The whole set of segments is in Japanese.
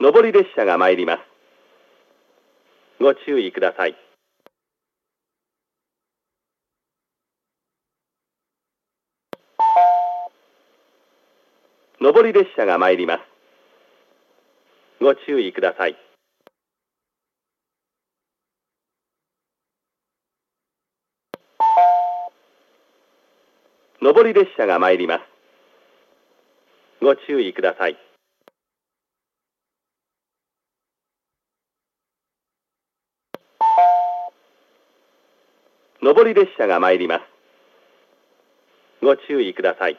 上り列車が参ります。ご注意ください。上り列車が参ります。ご注意ください。上り列車が参ります。ご注意ください。上り列車が参ります。ご注意ください。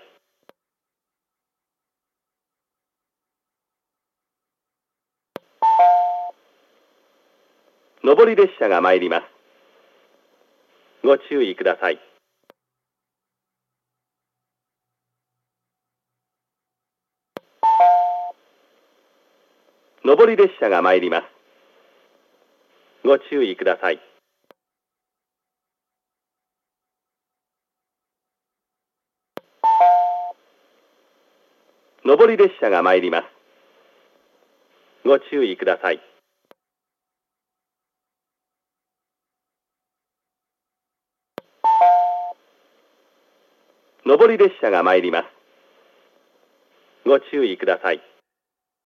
上り列車が参ります。ご注意ください。上り列車が参ります。ご注意ください。上り列車が参ります。ご注意ください。上り列車が参ります。ご注意ください。